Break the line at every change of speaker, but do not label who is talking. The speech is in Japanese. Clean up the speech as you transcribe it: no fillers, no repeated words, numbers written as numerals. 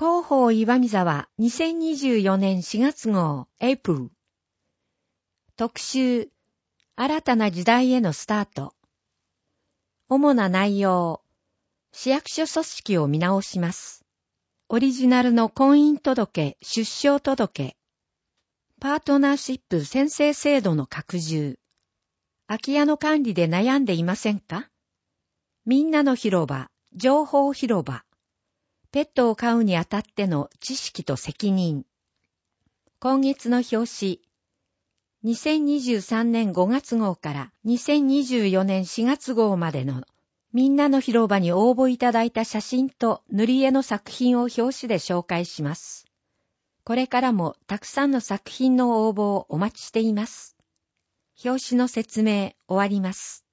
広報岩見沢2024年4月号エイプル特集新たな時代へのスタート。主な内容、市役所組織を見直します。オリジナルの婚姻届、出生届、パートナーシップ宣誓制度の拡充。空き家の管理で悩んでいませんか？みんなの広場、情報広場。ペットを飼うにあたっての知識と責任。今月の表紙。2023年5月号から2024年4月号までのみんなの広場に応募いただいた写真と塗り絵の作品を表紙で紹介します。これからもたくさんの作品の応募をお待ちしています。表紙の説明終わります。